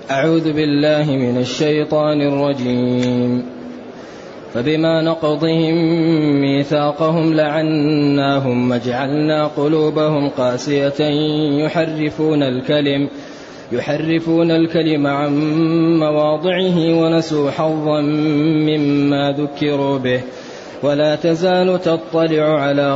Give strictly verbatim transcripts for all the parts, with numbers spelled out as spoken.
أعوذ بالله من الشيطان الرجيم. فبما نقضهم ميثاقهم لعناهم وجعلنا قلوبهم قاسية يحرفون الكلم يحرفون الكلم عن مواضعه ونسوا حظا مما ذكروا به ولا تزال تطلع على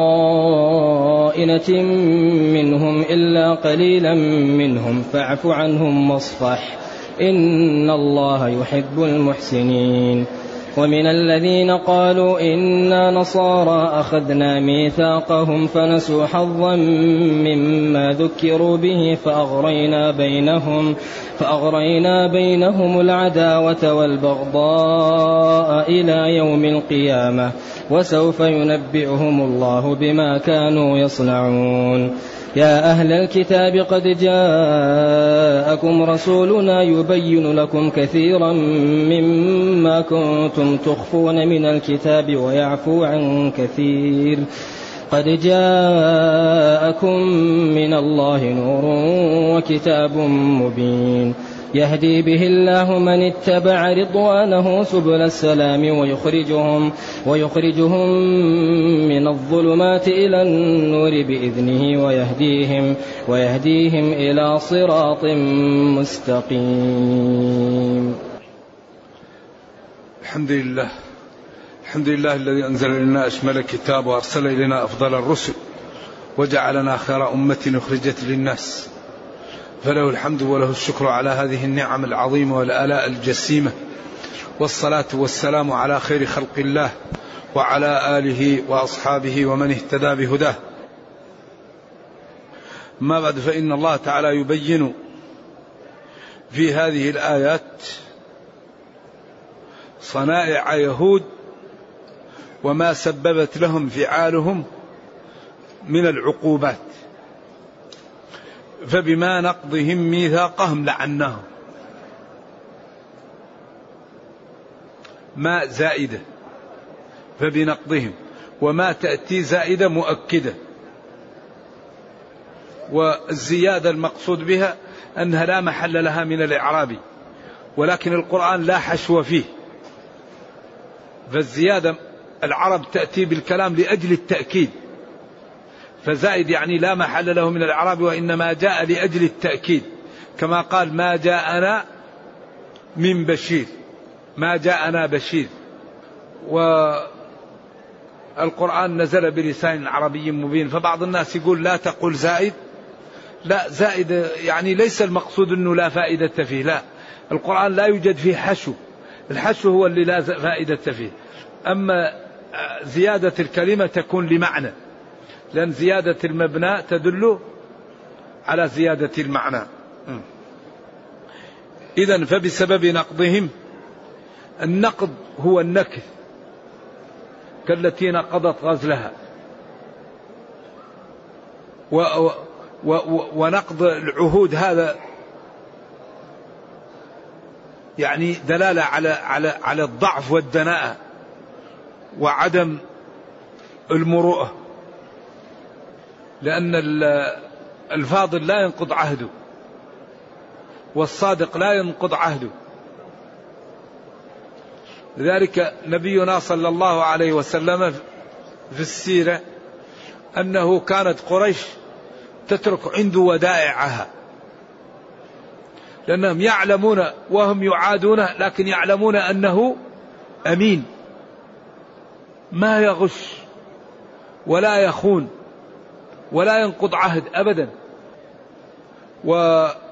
خائنة منهم إلا قليلا منهم فاعف عنهم واصفح إن الله يحب المحسنين. ومن الذين قالوا إنا نصارى أخذنا ميثاقهم فنسوا حظا مما ذكروا به فأغرينا بينهم, فأغرينا بينهم العداوة والبغضاء إلى يوم القيامة وسوف ينبئهم الله بما كانوا يصنعون. يا أهل الكتاب قد جاءكم رسولنا يبين لكم كثيرا مما كنتم تخفون من الكتاب ويعفو عن كثير قد جاءكم من الله نور وكتاب مبين يهدي به الله من اتبع رضوانه سبل السلام ويخرجهم, ويخرجهم من الظلمات إلى النور بإذنه ويهديهم, ويهديهم إلى صراط مستقيم. الحمد لله الحمد لله الذي أنزل لنا أشمل الكتاب وأرسل إلينا أفضل الرسل وجعلنا خير أمة أخرجت للناس فله الحمد وله الشكر على هذه النعم العظيمة والآلاء الجسيمة والصلاة والسلام على خير خلق الله وعلى آله وأصحابه ومن اهتدى بهداه. ما بعد فإن الله تعالى يبين في هذه الآيات صنائع يهود وما سببت لهم فعالهم من العقوبات. فبما نقضهم ميثاقهم لعناهم، ما زائدة فبنقضهم، وما تأتي زائدة مؤكدة، والزيادة المقصود بها أنها لا محل لها من الإعراب، ولكن القرآن لا حشو فيه، فالزيادة العرب تأتي بالكلام لأجل التأكيد، فزائد يعني لا محل له من الإعراب وإنما جاء لأجل التأكيد، كما قال ما جاءنا من بشير، ما جاءنا بشير. والقرآن نزل بلسان عربي مبين، فبعض الناس يقول لا تقول زائد، لا زائد يعني ليس المقصود أنه لا فائدة فيه، لا، القرآن لا يوجد فيه حشو، الحشو هو اللي لا فائدة فيه، أما زيادة الكلمة تكون لمعنى، لأن زيادة المبنى تدل على زيادة المعنى. إذن فبسبب نقضهم، النقض هو النكث كالتي نقضت غزلها، و و و ونقض العهود هذا يعني دلالة على على على الضعف والدناءة وعدم المروءة، لأن الفاضل لا ينقض عهده والصادق لا ينقض عهده. لذلك نبينا صلى الله عليه وسلم في السيرة أنه كانت قريش تترك عنده ودائعها، لأنهم يعلمون وهم يعادونه، لكن يعلمون أنه أمين ما يغش ولا يخون ولا ينقض عهد أبدا. ونقض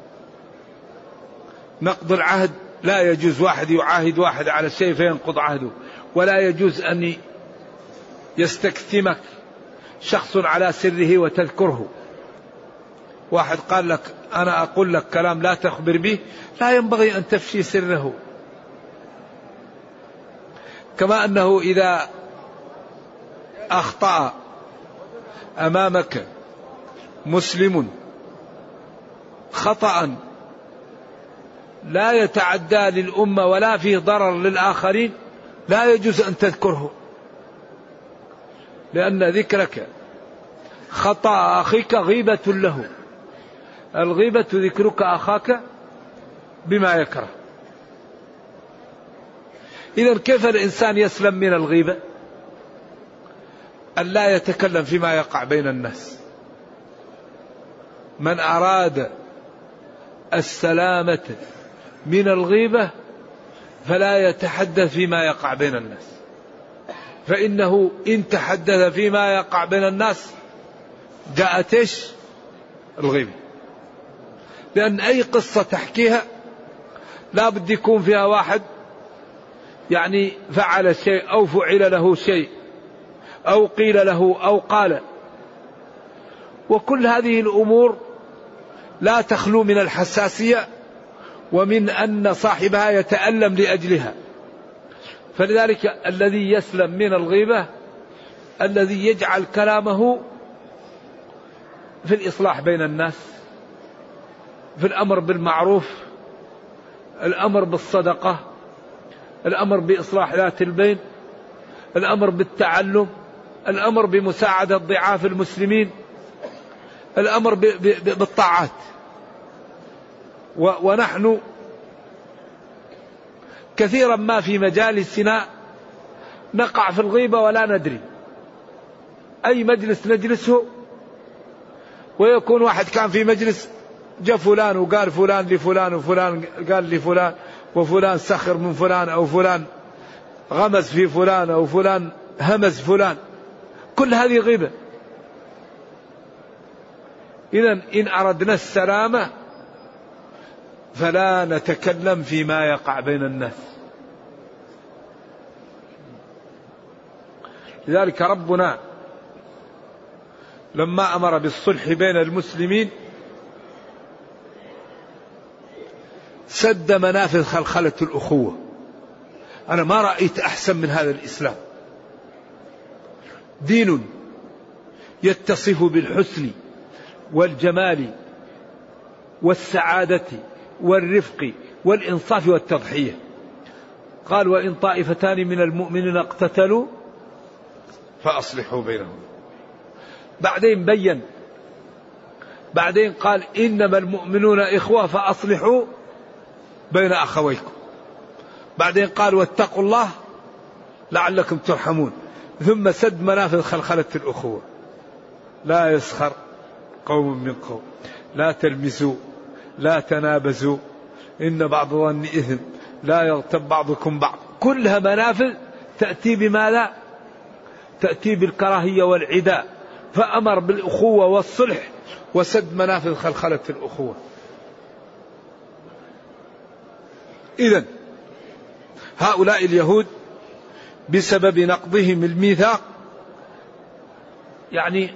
العهد لا يجوز واحد يعاهد واحد على شيء فينقض عهده، ولا يجوز أن يستكتمك شخص على سره وتذكره. واحد قال لك أنا أقول لك كلام لا تخبر به، لا ينبغي أن تفشي سره. كما أنه إذا أخطأ أمامك مسلم خطأ لا يتعدى للأمة ولا فيه ضرر للآخرين، لا يجوز أن تذكره، لأن ذكرك خطأ أخيك غيبة له. الغيبة ذكرك أخاك بما يكره. إذن كيف الإنسان يسلم من الغيبة؟ أن لا يتكلم فيما يقع بين الناس. من أراد السلامة من الغيبة فلا يتحدث فيما يقع بين الناس، فإنه إن تحدث فيما يقع بين الناس جاءت إيش؟ الغيبة. لأن أي قصة تحكيها لا بد يكون فيها واحد يعني فعل شيء أو فعل له شيء أو قيل له أو قال، وكل هذه الأمور لا تخلو من الحساسية ومن أن صاحبها يتألم لأجلها. فلذلك الذي يسلم من الغيبة الذي يجعل كلامه في الإصلاح بين الناس، في الأمر بالمعروف، الأمر بالصدقة، الأمر بإصلاح ذات البين، الأمر بالتعلم، الأمر بمساعدة ضعاف المسلمين، الأمر بالطاعات. ونحن كثيرا ما في مجالسنا نقع في الغيبة ولا ندري. أي مجلس نجلسه ويكون واحد كان في مجلس جاء فلان وقال فلان لفلان وفلان قال لفلان وفلان سخر من فلان أو فلان غمز في فلان أو فلان همز فلان، كل هذه غيبة. إذن إن أردنا السلامة فلا نتكلم فيما يقع بين الناس. لذلك ربنا لما أمر بالصلح بين المسلمين سد منافذ خلخلة الأخوة. أنا ما رأيت أحسن من هذا الإسلام، دين يتصف بالحسن والجمال والسعادة والرفق والإنصاف والتضحية. قال وإن طائفتان من المؤمنين اقتتلوا فأصلحوا بينهم. بعدين بين، بعدين قال إنما المؤمنون إخوة فأصلحوا بين أخويكم. بعدين قال واتقوا الله لعلكم ترحمون. ثم سد منافذ خلخلة الأخوة. لا يسخر قوم من قوم، لا تلمسوا، لا تنابزوا، إن بعض ظن إثم، لا يغتب بعضكم بعض. كلها منافذ تأتي بماذا؟ تأتي بالكراهية والعداء. فأمر بالأخوة والصلح وسد منافذ خلخلة الأخوة. إذن هؤلاء اليهود بسبب نقضهم الميثاق يعني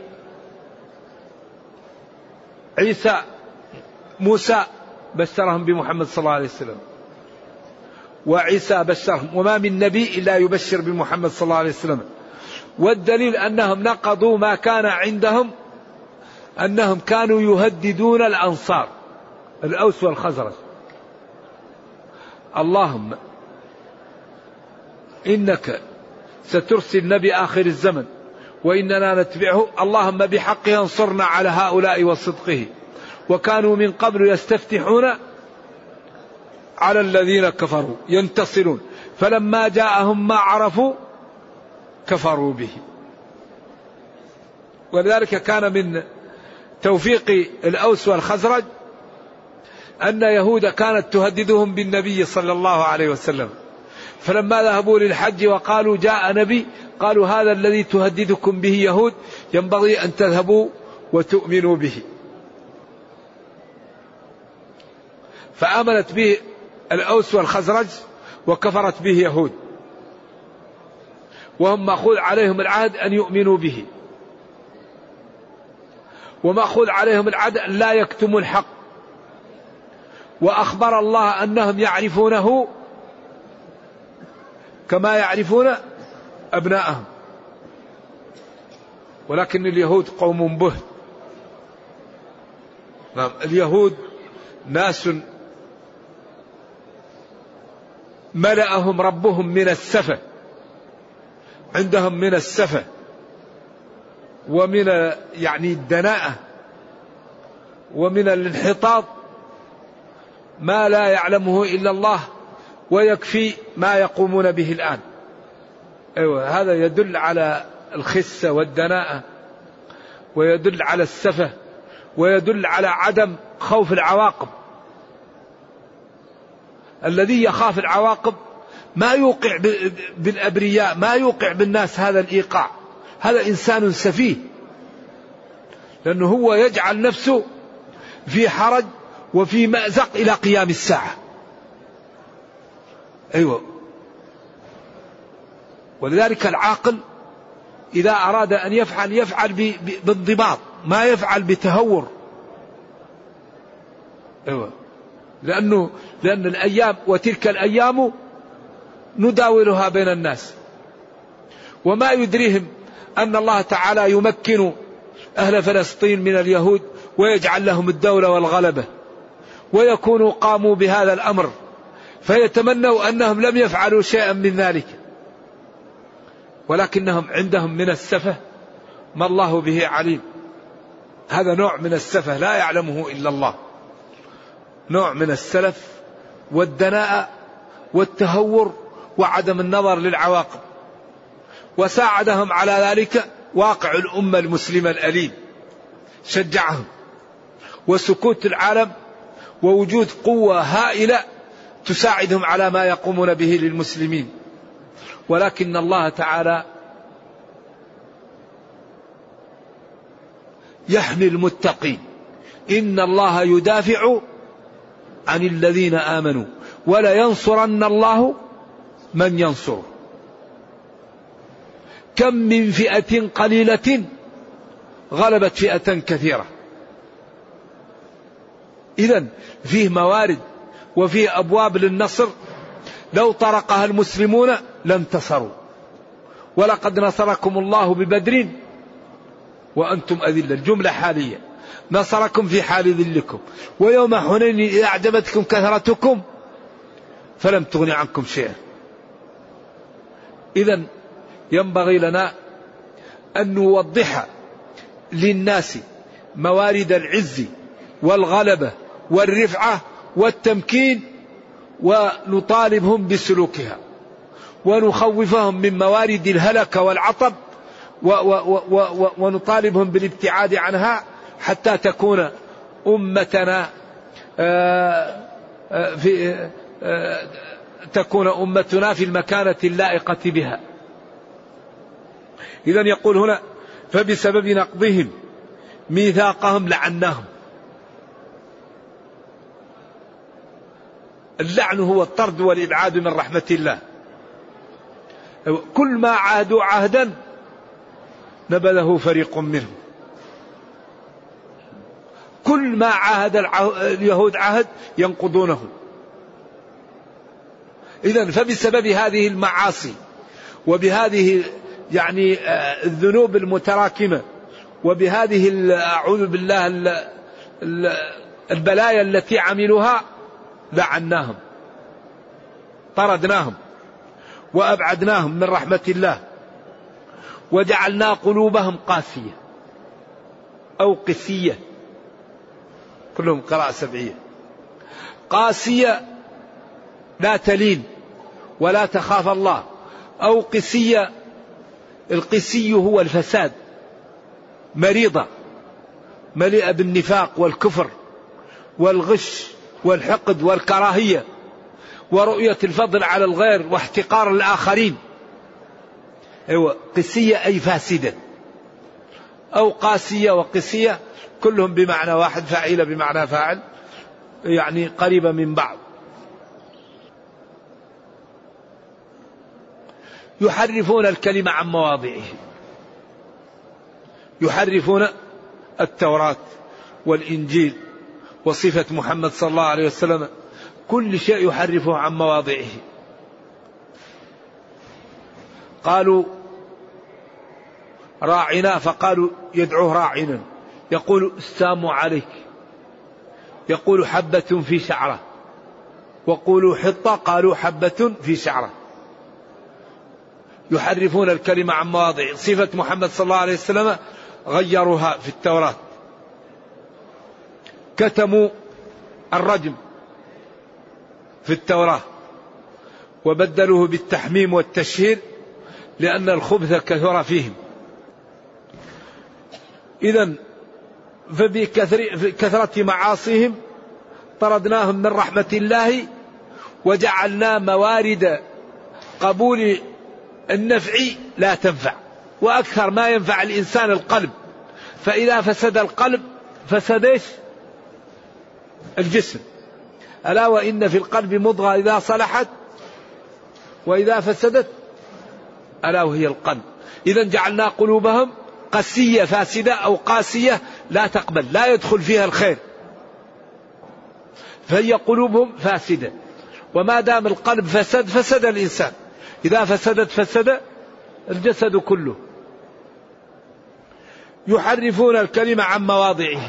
عيسى موسى بشرهم بمحمد صلى الله عليه وسلم، وعيسى بشرهم، وما من نبي إلا يبشر بمحمد صلى الله عليه وسلم. والدليل أنهم نقضوا ما كان عندهم، أنهم كانوا يهددون الأنصار الأوس والخزرج. اللهم إنك سترسل نبي آخر الزمن وإننا نتبعه، اللهم بحقه انصرنا على هؤلاء وصدقه. وكانوا من قبل يستفتحون على الذين كفروا ينتصرون، فلما جاءهم ما عرفوا كفروا به. ولذلك كان من توفيق الأوس والخزرج أن يهود كانت تهددهم بالنبي صلى الله عليه وسلم، فلما ذهبوا للحج وقالوا جاء نبي قالوا هذا الذي تهددكم به يهود ينبغي أن تذهبوا وتؤمنوا به. فآمنت به الأوس والخزرج وكفرت به يهود، وهم مأخوذ عليهم العهد أن يؤمنوا به، ومأخوذ عليهم العهد أن لا يكتموا الحق. وأخبر الله أنهم يعرفونه كما يعرفون أبناءهم، ولكن اليهود قوم بهت. نعم، اليهود ناس ملأهم ربهم من السفة، عندهم من السفة ومن يعني الدناءة ومن الانحطاط ما لا يعلمه إلا الله ويكفي ما يقومون به الآن. أيوة، هذا يدل على الخسة والدناءة، ويدل على السفة، ويدل على عدم خوف العواقب. الذي يخاف العواقب ما يوقع بالأبرياء، ما يوقع بالناس هذا الإيقاع، هذا إنسان سفيه، لأنه هو يجعل نفسه في حرج وفي مأزق إلى قيام الساعة. أيوة، ولذلك العاقل إذا أراد أن يفعل يفعل بانضباط، ما يفعل بتهور. أيوة، لأنه لأن الأيام وتلك الأيام نداولها بين الناس، وما يدريهم أن الله تعالى يمكن أهل فلسطين من اليهود ويجعل لهم الدولة والغلبة، ويكونوا قاموا بهذا الأمر فيتمنوا أنهم لم يفعلوا شيئا من ذلك، ولكنهم عندهم من السفة ما الله به عليم. هذا نوع من السفة لا يعلمه إلا الله، نوع من السلف والدناءة والتهور وعدم النظر للعواقب. وساعدهم على ذلك واقع الأمة المسلمة الأليم، شجعهم، وسكوت العالم، ووجود قوة هائلة تساعدهم على ما يقومون به للمسلمين. ولكن الله تعالى يحمي المتقين، إن الله يدافع عن الذين آمنوا ولا ينصرن الله من ينصره. كم من فئة قليلة غلبت فئة كثيرة. إذن فيه موارد وفيه أبواب للنصر، لو طرقها المسلمون لانتصروا. ولقد نصركم الله ببدر وأنتم أذلة، الجملة حالية، نصركم في حال ذلكم، ويوم حنين إذا أعجبتكم كثرتكم فلم تغن عنكم شيئا. إذن ينبغي لنا أن نوضح للناس موارد العز والغلبة والرفعة والتمكين، ونطالبهم بسلوكها، ونخوفهم من موارد الهلك والعطب، ونطالبهم بالابتعاد عنها، حتى تكون أمتنا في تكون أمتنا في المكانة اللائقة بها. إذن يقول هنا: فبسبب نقضهم ميثاقهم لعناهم. اللعن هو الطرد والإبعاد من رحمة الله. كل ما عاهدوا عهدا نبذه فريق منهم. كل ما عاهد اليهود عهد ينقضونه. إذن فبسبب هذه المعاصي وبهذه يعني الذنوب المتراكمة وبهذه أعوذ بالله البلايا التي عملوها لعناهم، طردناهم وأبعدناهم من رحمة الله، وجعلنا قلوبهم قاسية أو قسية، كلهم قراءة سبعية. قاسية لا تلين ولا تخاف الله، أو قسية، القسي هو الفساد، مريضة مليئة بالنفاق والكفر والغش والحقد والكراهية ورؤية الفضل على الغير واحتقار الآخرين. أيوة، قسية أي فاسدة، أو قاسية وقسية كلهم بمعنى واحد، فاعلة بمعنى فاعل، يعني قريبة من بعض. يحرفون الكلمة عن مواضعه، يحرفون التوراة والإنجيل وصفة محمد صلى الله عليه وسلم، كل شيء يحرفه عن مواضعه. قالوا راعنا فقالوا يدعوه راعنا، يقول السام عليك، يقول حبة في شعرة، وقولوا حطة قالوا حبة في شعرة. يحرفون الكلمة عن مواضعه. صفة محمد صلى الله عليه وسلم غيروها في التوراة، كتموا الرجم في التوراة وبدلوه بالتحميم والتشهير لأن الخبث كثر فيهم. إذن فبكثرة معاصيهم طردناهم من رحمة الله وجعلنا موارد قبول النفع لا تنفع، وأكثر ما ينفع الإنسان القلب، فإذا فسد القلب فسد الجسم. ألا وإن في القلب مضغة إذا صلحت وإذا فسدت ألا وهي القلب. إذا جعلنا قلوبهم قسية فاسدة أو قاسية لا تقبل، لا يدخل فيها الخير، فهي قلوبهم فاسدة. وما دام القلب فسد فسد الإنسان، إذا فسدت فسد الجسد كله. يحرفون الكلمة عن مواضعه،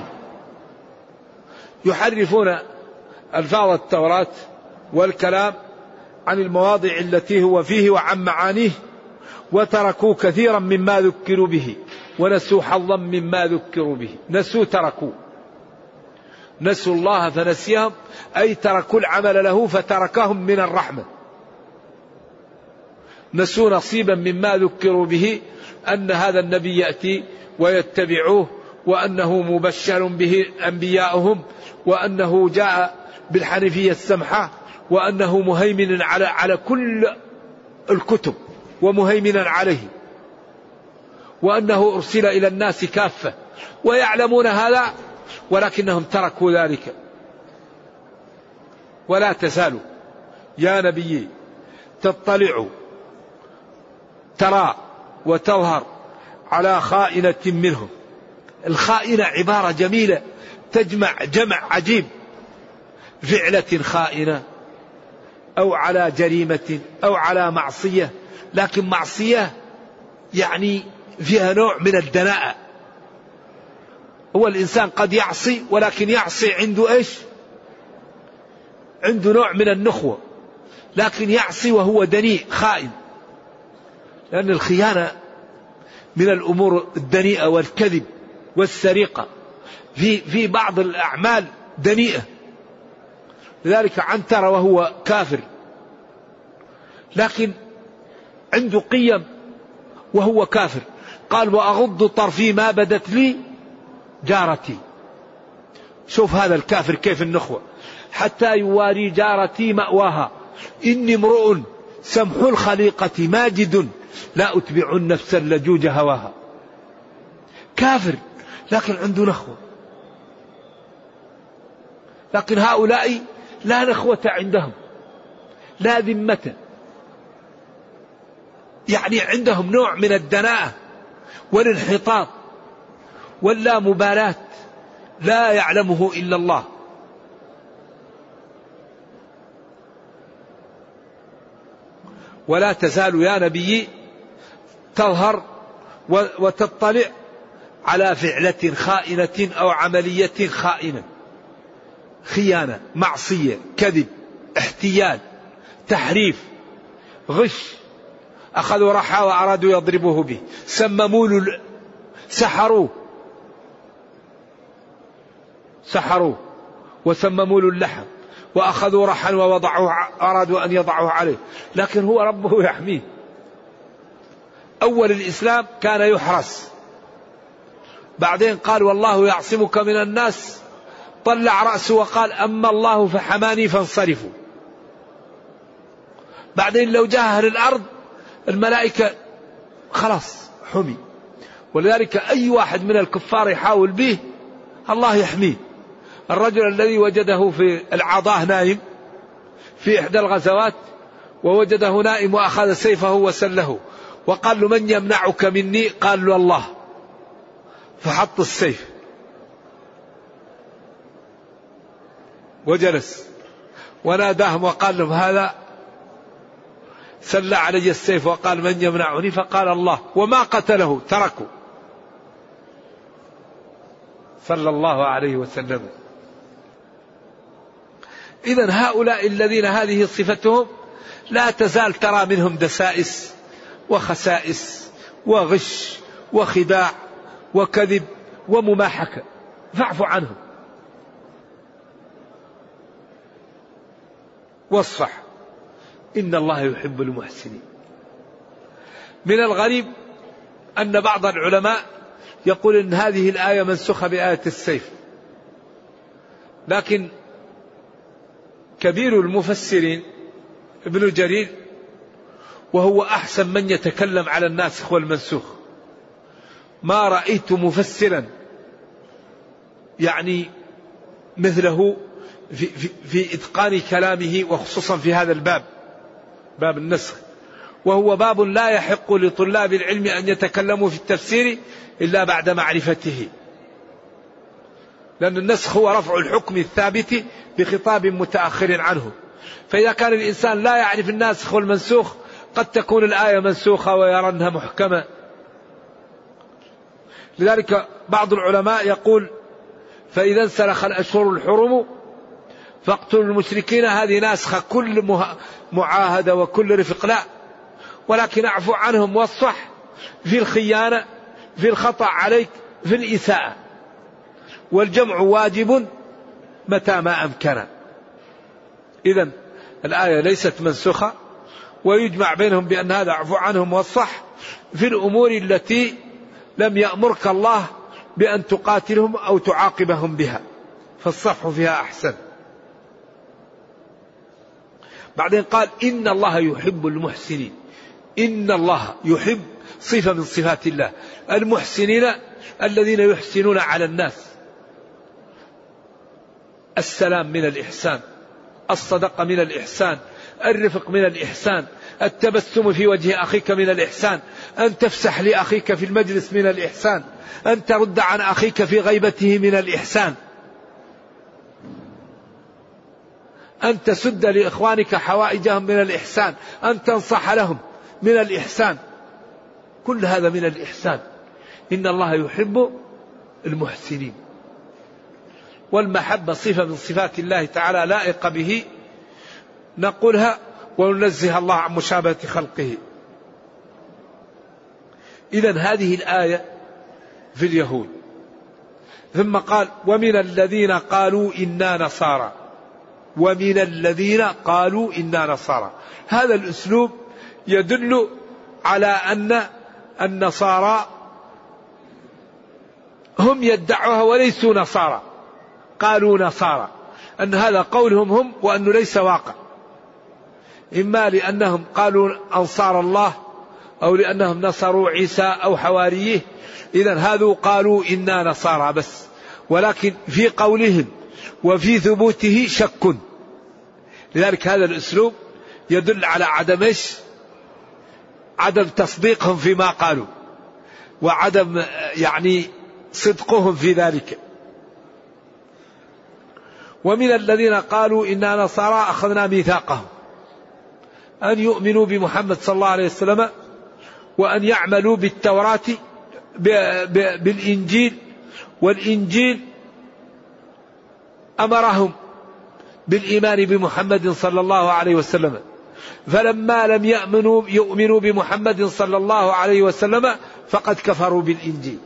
يحرفون ألفاظ التوراة والكلام عن المواضع التي هو فيه وعن معانيه، وتركوا كثيرا مما ذكروا به ونسوا حظا مما ذكروا به. نسوا تركوا، نسوا الله فنسيهم، أي تركوا العمل له فتركهم من الرحمة. نسوا نصيبا مما ذكروا به، أن هذا النبي يأتي ويتبعوه، وأنه مبشر به أنبياؤهم، وأنه جاء بالحنيفية السمحة، وأنه مهيمن على على كل الكتب ومهيمنا عليه، وأنه أرسل إلى الناس كافة، ويعلمون هذا ولكنهم تركوا ذلك. ولا تزال يا نبي تطلع ترى وتظهر على خائنة منهم. الخائنة عبارة جميلة تجمع جمع عجيب، فعلة خائنة أو على جريمة أو على معصية، لكن معصية يعني فيها نوع من الدناءة. هو الإنسان قد يعصي ولكن يعصي عنده إيش؟ عنده نوع من النخوة، لكن يعصي وهو دنيء خائن، لأن الخيانة من الأمور الدنيئة والكذب والسرقة في في بعض الأعمال دنيئة. لذلك عنتر وهو كافر لكن عنده قيم وهو كافر، قال وأغض طرفي ما بدت لي جارتي. شوف هذا الكافر كيف النخوة، حتى يواري جارتي مأواها، إني امرؤ سمح الخليقة ماجد لا أتبع النفس اللجوج هواها. كافر لكن عنده نخوة. لكن هؤلاء لا نخوة عندهم، لا ذمة، يعني عندهم نوع من الدناءة والانحطاط واللا مبالاة لا يعلمه إلا الله. ولا تزال يا نبي تظهر وتطلع على فعلة خائنة أو عملية خائنة، خيانة، معصية، كذب، احتيال، تحريف، غش. أخذوا رحى وأرادوا يضربوه به، سمموا له، سحروه سحروه وسمموا له اللحم، وأخذوا رحى ووضعوه، أرادوا أن يضعوه عليه، لكن هو ربه يحميه. أول الإسلام كان يحرس، بعدين قال والله يعصمك من الناس، طلع رأسه وقال أما الله فحماني فانصرفوا. بعدين لو جاء أهل الأرض الملائكة خلاص حمي. ولذلك أي واحد من الكفار يحاول به الله يحميه. الرجل الذي وجده في العضاه نائم في إحدى الغزوات، ووجده نائم وأخذ سيفه وسله، وقال له من يمنعك مني؟ قال له الله، فحط السيف وجلس وناداهم وقال لهم هذا سلى علي السيف وقال من يمنعني؟ فقال الله، وما قتله، تركه صلى الله عليه وسلم. إذن هؤلاء الذين هذه صفتهم لا تزال ترى منهم دسائس وخسائس وغش وخداع وكذب ومماحكة، فاعف عنهم. واصفح إن الله يحب المحسنين. من الغريب أن بعض العلماء يقول إن هذه الآية منسوخة بآية السيف، لكن كبير المفسرين ابن جرير وهو أحسن من يتكلم على الناسخ والمنسوخ ما رأيت مفسرا يعني مثله في, في, في إتقان كلامه، وخصوصا في هذا الباب باب النسخ، وهو باب لا يحق لطلاب العلم أن يتكلموا في التفسير إلا بعد معرفته، لأن النسخ هو رفع الحكم الثابت بخطاب متأخر عنه. فإذا كان الإنسان لا يعرف الناسخ والمنسوخ قد تكون الآية منسوخة ويرى أنها محكمة. لذلك بعض العلماء يقول فإذا انسلخ الأشهر الحرم فاقتلوا المشركين، هذه ناسخة كل معاهدة وكل رفق، لا، ولكن اعفو عنهم واصفح في الخيانة، في الخطأ عليك، في الإساءة، والجمع واجب متى ما أمكن. إذن الآية ليست منسوخة، ويجمع بينهم بأن هذا اعفو عنهم واصفح في الأمور التي لم يأمرك الله بأن تقاتلهم أو تعاقبهم بها، فالصفح فيها أحسن. بعدين قال إن الله يحب المحسنين. إن الله يحب صفة من صفات الله، المحسنين الذين يحسنون على الناس. السلام من الإحسان، الصدقة من الإحسان، الرفق من الإحسان، التبسم في وجه أخيك من الإحسان، أن تفسح لأخيك في المجلس من الإحسان، أن ترد عن أخيك في غيبته من الإحسان، أن تسد لإخوانك حوائجهم من الإحسان، أن تنصح لهم من الإحسان، كل هذا من الإحسان. إن الله يحب المحسنين. والمحبة صفة من صفات الله تعالى لائقة به نقولها وننزه الله عن مشابهة خلقه. إذن هذه الآية في اليهود. ثم قال ومن الذين قالوا إنا نصارى، ومن الذين قالوا إنا نصارى. هذا الأسلوب يدل على أن النصارى هم يدعوها وليسوا نصارى، قالوا نصارى، أن هذا قولهم هم وأنه ليس واقع، إما لأنهم قالوا أنصار الله أو لأنهم نصروا عيسى أو حواريه. إذن هذو قالوا إنا نصارى بس، ولكن في قولهم وفي ثبوته شك. لذلك هذا الأسلوب يدل على عدم إيش؟ عدم تصديقهم فيما قالوا، وعدم يعني صدقهم في ذلك. ومن الذين قالوا إنا نصارى أخذنا ميثاقهم أن يؤمنوا بمحمد صلى الله عليه وسلم وأن يعملوا بالتوراة بالإنجيل، والإنجيل أمرهم بالإيمان بمحمد صلى الله عليه وسلم، فلما لم يؤمنوا يؤمنوا بمحمد صلى الله عليه وسلم فقد كفروا بالإنجيل.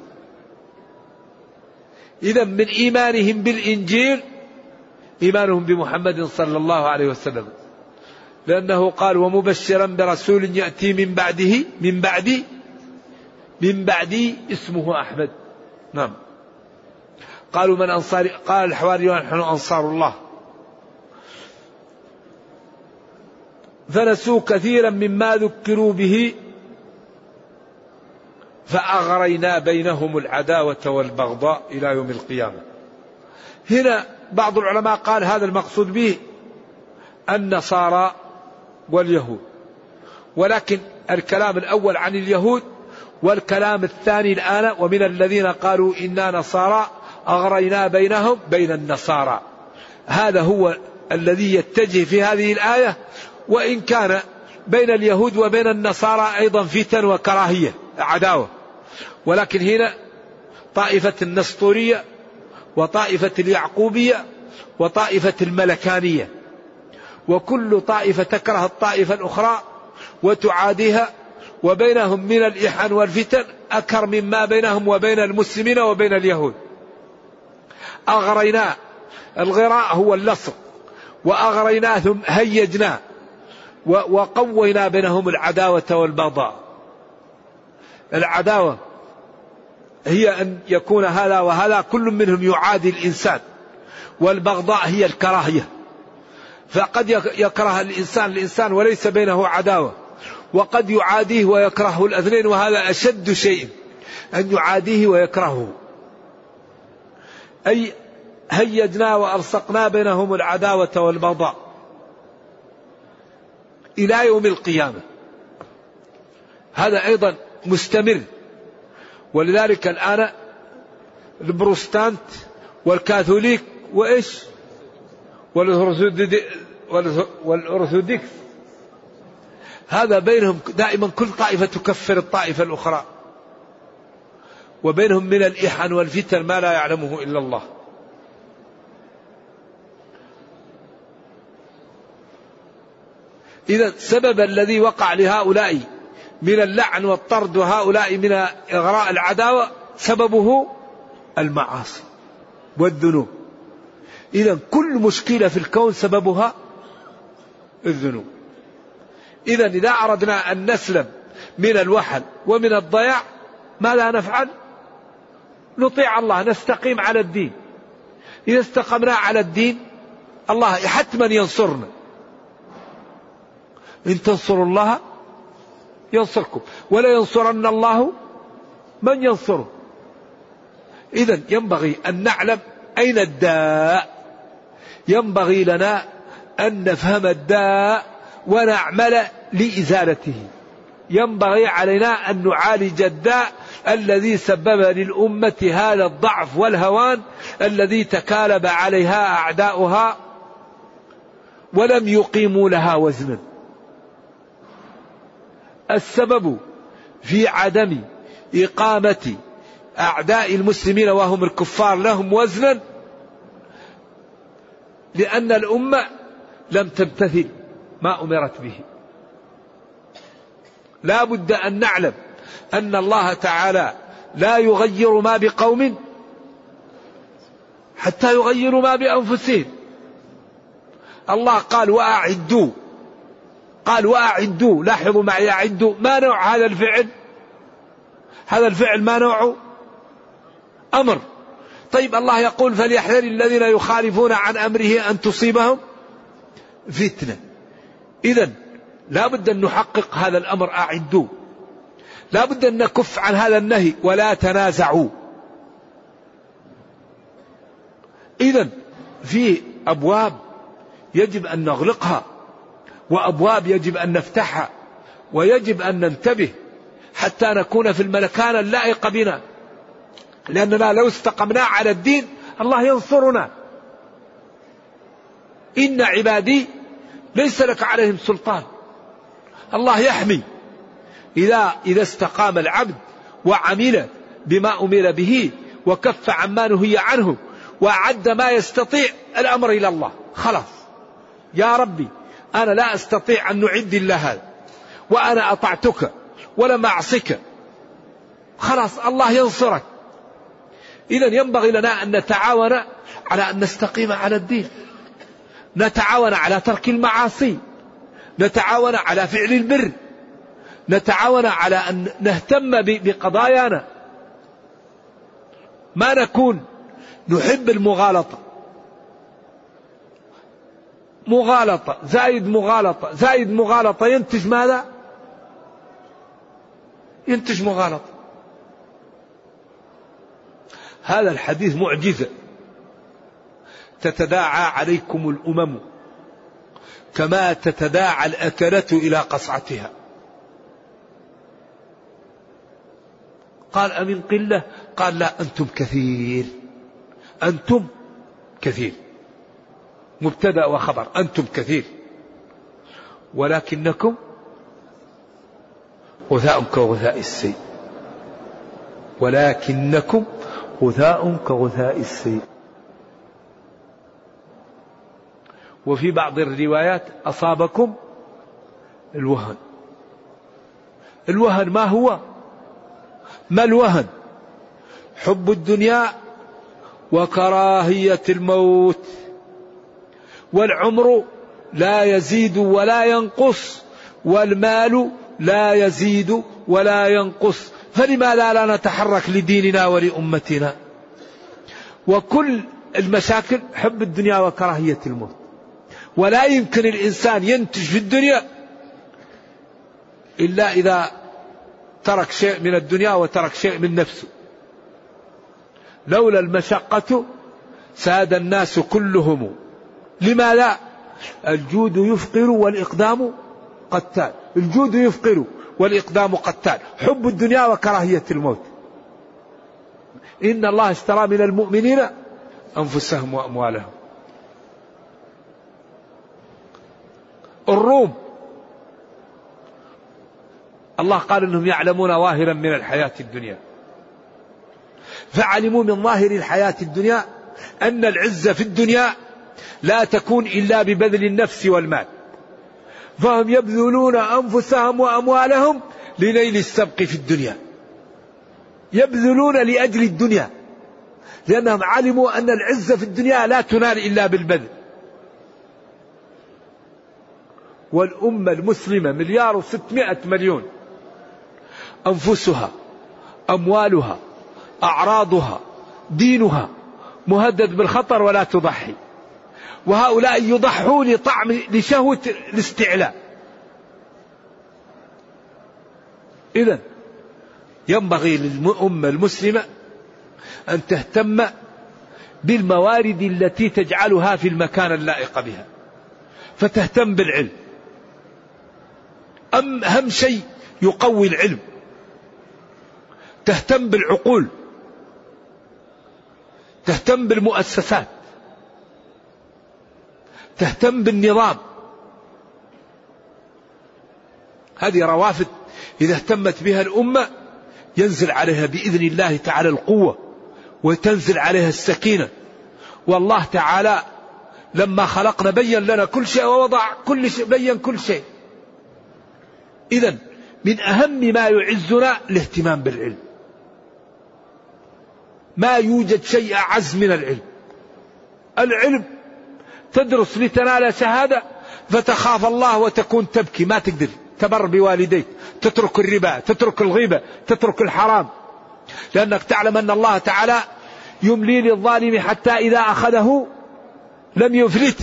إذن من إيمانهم بالإنجيل إيمانهم بمحمد صلى الله عليه وسلم، لأنه قال ومبشرا برسول يأتي من بعده من بعدي من بعدي اسمه أحمد. نعم. قالوا من أنصار؟ قال الحواريون نحن أنصار الله. فنسوا كثيرا مما ذكروا به فأغرينا بينهم العداوة والبغضاء إلى يوم القيامة. هنا بعض العلماء قال هذا المقصود به النصارى واليهود، ولكن الكلام الأول عن اليهود، والكلام الثاني الآن ومن الذين قالوا إنا نصارى أغرينا بينهم بين النصارى. هذا هو الذي يتجه في هذه الآية، وإن كان بين اليهود وبين النصارى أيضا فتن وكراهية عداوة، ولكن هنا طائفة النسطورية وطائفة اليعقوبية وطائفة الملكانية، وكل طائفة تكره الطائفة الأخرى وتعاديها، وبينهم من الإحن والفتن أكثر مما بينهم وبين المسلمين وبين اليهود. أغرينا، الغراء هو اللصق، وأغرينا ثم هيجنا وقوينا بينهم العداوة والبغضاء. العداوة هي أن يكون هذا وهذا كل منهم يعادي الإنسان، والبغضاء هي الكراهية، فقد يكره الإنسان الإنسان وليس بينه عداوة، وقد يعاديه ويكرهه الاثنين، وهذا أشد شيء أن يعاديه ويكرهه. أي هيجنا وألصقنا بينهم العداوة والبغضاء إلى يوم القيامة. هذا أيضا مستمر. ولذلك الآن البروستانت والكاثوليك وإيش والأرثوذكس هذا بينهم دائما كل طائفة تكفر الطائفة الأخرى، وبينهم من الإحن والفتن ما لا يعلمه إلا الله. إذا السبب الذي وقع لهؤلاء من اللعن والطرد وهؤلاء من إغراء العداوة سببه المعاصي والذنوب. إذا كل مشكلة في الكون سببها الذنوب. إذا إذا أردنا أن نسلم من الوحل ومن الضياع ماذا نفعل؟ نطيع الله، نستقيم على الدين. إذا استقمنا على الدين الله حتما ينصرنا. إن تنصروا الله ينصركم ولا ينصرن الله من ينصره. إذن ينبغي أن نعلم أين الداء، ينبغي لنا أن نفهم الداء ونعمل لإزالته. ينبغي علينا أن نعالج الداء الذي سبب للأمة هذا الضعف والهوان الذي تكالب عليها أعداؤها ولم يقيموا لها وزنا. السبب في عدم إقامة أعداء المسلمين وهم الكفار لهم وزنا لأن الأمة لم تمتثل ما أمرت به. لا بد أن نعلم أن الله تعالى لا يغير ما بقوم حتى يغيروا ما بأنفسهم. الله قال وأعدوا، قال وأعدوا، لاحظوا معي أعدوا، ما نوع هذا الفعل؟ هذا الفعل ما نوعه؟ أمر. طيب الله يقول فليحذر الذين يخالفون عن أمره أن تصيبهم فتنة. إذن لا بد أن نحقق هذا الأمر أعدوا، لا بد أن نكف عن هذا النهي ولا تنازعوا. إذن في أبواب يجب أن نغلقها وأبواب يجب أن نفتحها، ويجب أن ننتبه حتى نكون في المكان اللائق بنا، لأننا لو استقمنا على الدين الله ينصرنا. إن عبادي ليس لك عليهم سلطان. الله يحمي إذا إذا استقام العبد وعمل بما أمر به وكف عما نهي عنه وأعد ما يستطيع الأمر إلى الله. خلاص يا ربي أنا لا أستطيع أن نعد إلا هذا وأنا أطعتك ولم أعصك، خلاص الله ينصرك. إذا ينبغي لنا أن نتعاون على أن نستقيم على الدين، نتعاون على ترك المعاصي، نتعاون على فعل البر، نتعاون على أن نهتم بقضايانا، ما نكون نحب المغالطة، مغالطة زائد مغالطة زائد مغالطة ينتج ماذا؟ ينتج مغالطة. هذا الحديث معجزة. تتداعى عليكم الأمم كما تتداعى الأكلة إلى قصعتها. قال أمن قلة؟ قال لا أنتم كثير. أنتم كثير مبتدأ وخبر، أنتم كثير ولكنكم غثاء كغثاء السيل، ولكنكم غثاء كغثاء السيل. وفي بعض الروايات أصابكم الوهن. الوهن ما هو؟ ما الوهن؟ حب الدنيا وكراهية الموت والعمر لا يزيد ولا ينقص، والمال لا يزيد ولا ينقص، فلماذا لا نتحرك لديننا ولأمتنا؟ وكل المشاكل حب الدنيا وكراهية الموت، ولا يمكن الإنسان ينتج في الدنيا إلا إذا ترك شيء من الدنيا وترك شيء من نفسه. لولا المشقة ساد الناس كلهم. لماذا؟ الجود يفقر والإقدام قتال. الجود يفقر والإقدام قتال، حب الدنيا وكراهية الموت. إن الله اشترى من المؤمنين أنفسهم وأموالهم. الروم الله قال إنهم يعلمون ظاهرا من الحياة الدنيا، فعلموا من ظاهر الحياة الدنيا أن العزة في الدنيا لا تكون إلا ببذل النفس والمال، فهم يبذلون أنفسهم وأموالهم لنيل السبق في الدنيا، يبذلون لأجل الدنيا، لأنهم علموا أن العزة في الدنيا لا تنال إلا بالبذل. والأمة المسلمة مليار وستمائة مليون، أنفسها أموالها أعراضها دينها مهدد بالخطر ولا تضحي، وهؤلاء يضحوا لطعم لشهوة الاستعلاء. إذن ينبغي للأمة المسلمة أن تهتم بالموارد التي تجعلها في المكان اللائق بها، فتهتم بالعلم. أهم شيء يقوي العلم، تهتم بالعقول، تهتم بالمؤسسات، تهتم بالنظام. هذه روافد إذا اهتمت بها الأمة ينزل عليها بإذن الله تعالى القوة، وتنزل عليها السكينة. والله تعالى لما خلقنا بين لنا كل شيء ووضع كل شيء، بين كل شيء. إذن من أهم ما يعزنا الاهتمام بالعلم. ما يوجد شيء أعز من العلم. العلم تدرس لتنال شهادة فتخاف الله وتكون تبكي، ما تقدر تبر بوالديك، تترك الربا، تترك الغيبة، تترك الحرام، لأنك تعلم أن الله تعالى يملي للظالم حتى إذا أخذه لم يفلته.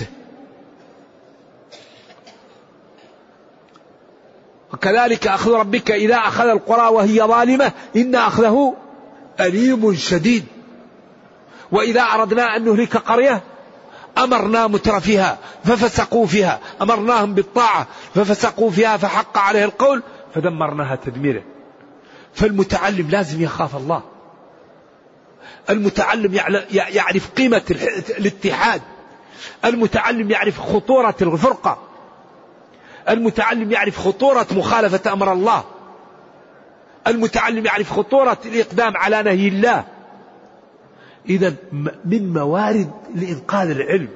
وكذلك أخذ ربك إذا أخذ القرى وهي ظالمة إن أخذه أليم شديد. وإذا أردنا أن نهلك قرية أمرنا مترفيها ففسقوا فيها، أمرناهم بالطاعة ففسقوا فيها فحق عليه القول فدمرناها تدميرا. فالمتعلم لازم يخاف الله. المتعلم يعرف قيمة الاتحاد، المتعلم يعرف خطورة الفرقة، المتعلم يعرف خطورة مخالفة أمر الله، المتعلم يعرف خطورة الإقدام على نهي الله. إذا من موارد لإنقاذ العلم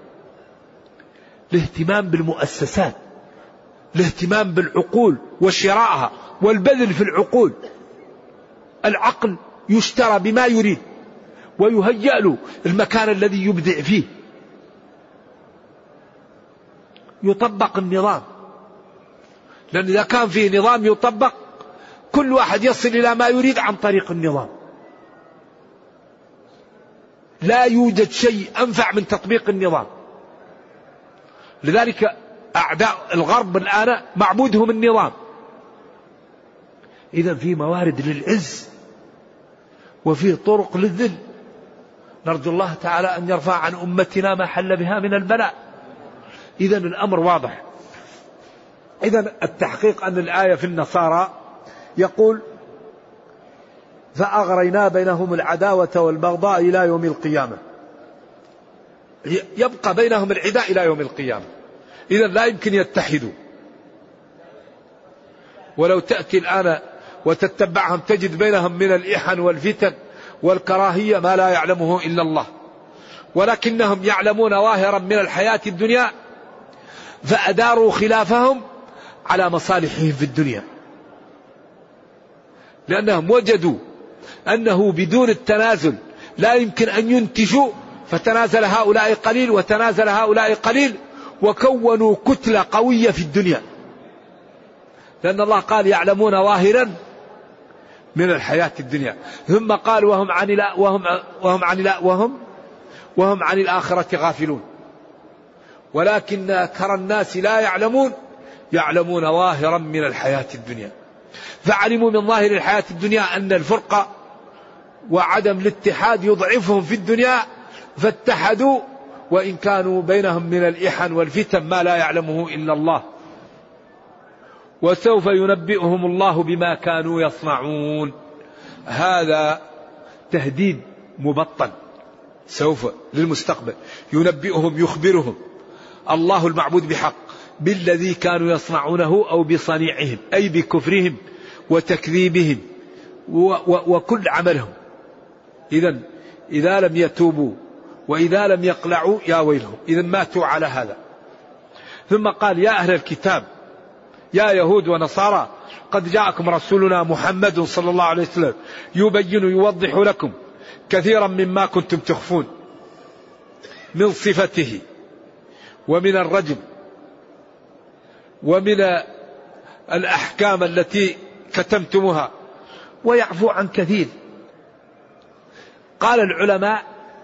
الاهتمام بالمؤسسات، الاهتمام بالعقول وشرائها والبذل في العقول. العقل يشترى بما يريد ويهيأ له المكان الذي يبدع فيه. يطبق النظام، لأن إذا كان فيه نظام يطبق كل واحد يصل إلى ما يريد عن طريق النظام. لا يوجد شيء أنفع من تطبيق النظام. لذلك أعداء الغرب الآن معبودهم النظام. إذا في موارد للعز وفي طرق للذل. نرجو الله تعالى أن يرفع عن أمتنا ما حل بها من البلاء. إذا الأمر واضح. إذا التحقيق أن الآية في النصارى يقول فأغرينا بينهم العداوة والبغضاء إلى يوم القيامة، يبقى بينهم العداء إلى يوم القيامة. إذا لا يمكن يتحدوا. ولو تأتي الآن وتتبعهم تجد بينهم من الإحن والفتن والكراهية ما لا يعلمه إلا الله، ولكنهم يعلمون ظاهرا من الحياة الدنيا فأداروا خلافهم على مصالحهم في الدنيا، لأنهم وجدوا أنه بدون التنازل لا يمكن أن ينتجوا، فتنازل هؤلاء قليل وتنازل هؤلاء قليل وكونوا كتلة قوية في الدنيا، لأن الله قال يعلمون ظاهرا من الحياة الدنيا، ثم قال وهم عن لا وهم وهم عن لا وهم وهم عن الآخرة غافلون، ولكن أكثر الناس لا يعلمون، يعلمون ظاهرا من الحياة الدنيا. فعلموا من ظاهر الحياة الدنيا أن الفرقة وعدم الاتحاد يضعفهم في الدنيا، فاتحدوا وإن كانوا بينهم من الإحن والفتن ما لا يعلمه إلا الله. وسوف ينبئهم الله بما كانوا يصنعون. هذا تهديد مبطن، سوف للمستقبل ينبئهم يخبرهم الله المعبود بحق بالذي كانوا يصنعونه أو بصنيعهم، أي بكفرهم وتكذيبهم وكل عملهم. إذن إذا لم يتوبوا وإذا لم يقلعوا يا ويلهم، إذن ماتوا على هذا. ثم قال يا أهل الكتاب يا يهود ونصارى قد جاءكم رسولنا محمد صلى الله عليه وسلم يبين يوضح لكم كثيرا مما كنتم تخفون من صفته ومن الرجم ومن الأحكام التي كتمتموها، ويعفو عن كثير. قال العلماء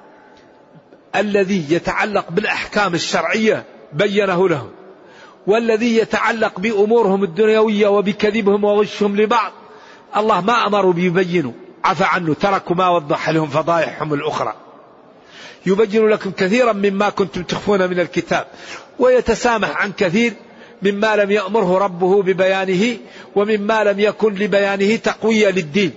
الذي يتعلق بالأحكام الشرعية بينه لهم، والذي يتعلق بأمورهم الدنيوية وبكذبهم وغشهم لبعض الله ما أمروا بيبينوا، عفى عنه، تركوا ما وضح لهم فضائحهم الأخرى. يبين لكم كثيرا مما كنتم تخفون من الكتاب، ويتسامح عن كثير مما لم يأمره ربه ببيانه ومما لم يكن لبيانه تقوية للدين.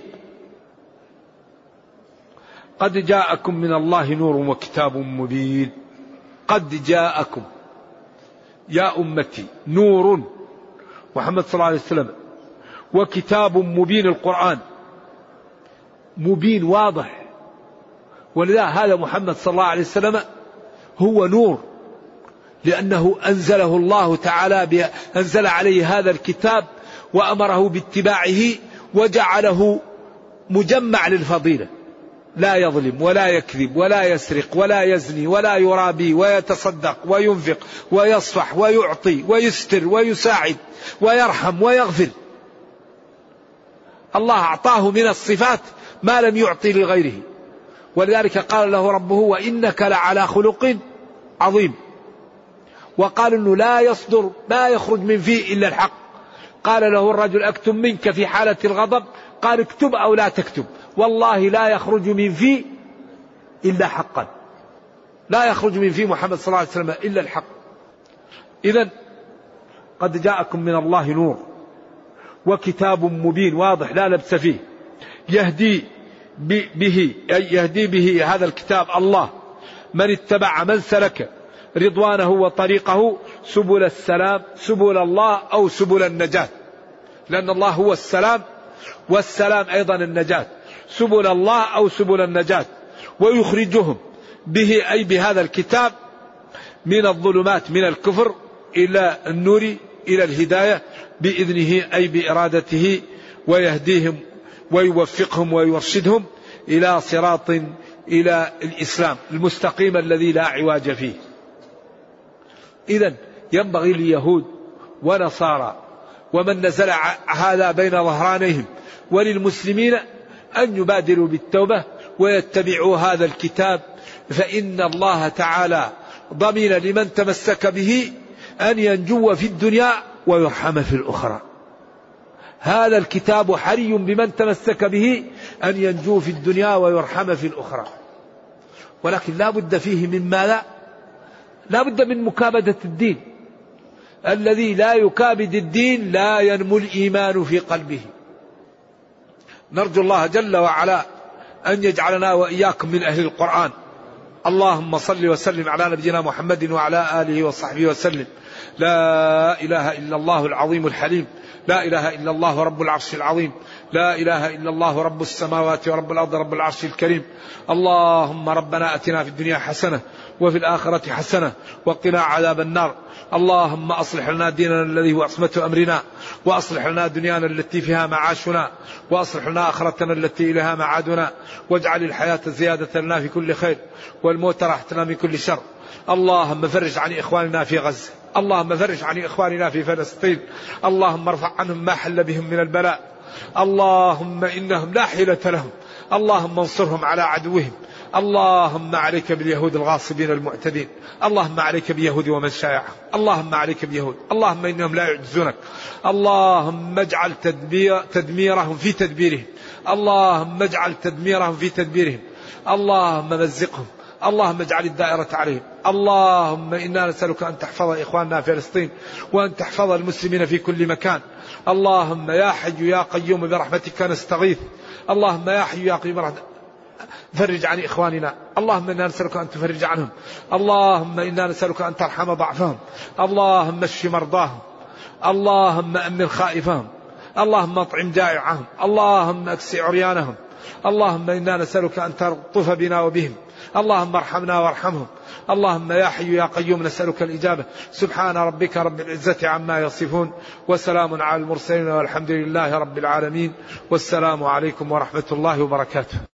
قد جاءكم من الله نور وكتاب مبين. قد جاءكم يا أمتي نور محمد صلى الله عليه وسلم وكتاب مبين، القرآن مبين واضح، ولذا هذا محمد صلى الله عليه وسلم هو نور، لأنه أنزله الله تعالى، أنزل عليه هذا الكتاب وأمره باتباعه وجعله مجمع للفضيلة، لا يظلم ولا يكذب ولا يسرق ولا يزني ولا يرابي ويتصدق وينفق ويصفح ويعطي ويستر ويساعد ويرحم ويغفر. الله أعطاه من الصفات ما لم يعطي لغيره، ولذلك قال له ربه وإنك لعلى خلق عظيم. وقال انه لا يصدر ما يخرج من فيه الا الحق. قال له الرجل اكتب منك في حالة الغضب، قال اكتب او لا تكتب، والله لا يخرج من فيه الا حقا، لا يخرج من فيه محمد صلى الله عليه وسلم الا الحق. اذن قد جاءكم من الله نور وكتاب مبين واضح لا لبس فيه، يهدي به أي يهدي به هذا الكتاب الله من اتبع من سلك رضوانه وطريقه سبل السلام، سبل الله أو سبل النجاة، لأن الله هو السلام والسلام أيضا النجاة، سبل الله أو سبل النجاة. ويخرجهم به أي بهذا الكتاب من الظلمات من الكفر إلى النور إلى الهداية بإذنه أي بإرادته، ويهديهم ويوفقهم ويرشدهم إلى صراط إلى الإسلام المستقيم الذي لا عواج فيه. إذن ينبغي لليهود ونصارى ومن نزل هذا بين ظهرانيهم وللمسلمين أن يبادروا بالتوبة ويتبعوا هذا الكتاب، فإن الله تعالى ضمن لمن تمسك به أن ينجو في الدنيا ويرحم في الأخرى. هذا الكتاب حري بمن تمسك به أن ينجو في الدنيا ويرحم في الأخرى، ولكن لا بد فيه من ماذا؟ لا بد من مكابدة الدين. الذي لا يكابد الدين لا ينمو الإيمان في قلبه. نرجو الله جل وعلا أن يجعلنا وإياكم من أهل القرآن. اللهم صل وسلم على نبينا محمد وعلى آله وصحبه وسلم. لا إله إلا الله العظيم الحليم، لا إله إلا الله رب العرش العظيم، لا إله إلا الله رب السماوات ورب الأرض رب العرش الكريم. اللهم ربنا أتنا في الدنيا حسنة وفي الآخرة حسنة وقنا عذاب النار. اللهم أصلح لنا ديننا الذي هو عصمة أمرنا، وأصلح لنا دنيانا التي فيها معاشنا، وأصلح لنا آخرتنا التي إليها معادنا، واجعل الحياة زيادة لنا في كل خير والموت راحة لنا من كل شر. اللهم فرج عن إخواننا في غزة، اللهم فرج عن إخواننا في فلسطين، اللهم ارفع عنهم ما حل بهم من البلاء، اللهم إنهم لا حيلة لهم، اللهم انصرهم على عدوهم. اللهم عليك باليهود الغاصبين المعتدين، اللهم عليك باليهود ومن شايعهم، اللهم عليك باليهود، اللهم إنهم لا يعجزونك. اللهم اجعل تدمير تدميرهم في تدبيرهم، اللهم اجعل تدميرهم في تدبيرهم، اللهم مزقهم، اللهم اجعل الدائرة عليهم. اللهم إنا نسألك أن تحفظ إخواننا في فلسطين، وأن تحفظ المسلمين في كل مكان. اللهم يا حي يا قيوم برحمتك نستغيث، اللهم يا حي يا قيوم برحمتك فرج عن إخواننا. اللهم إنا نسألك أن تفرج عنهم، اللهم إنا نسألك أن ترحم ضعفهم، اللهم اشف مرضاهم، اللهم أمن خائفهم، اللهم اطعم جائعهم، اللهم اكس عريانهم. اللهم إنا نسألك أن تلطف بنا وبهم، اللهم ارحمنا وارحمهم. اللهم يا حي يا قيوم نسألك الإجابة. سبحان ربك رب العزة عما يصفون، وسلام على المرسلين، والحمد لله رب العالمين، والسلام عليكم ورحمة الله وبركاته.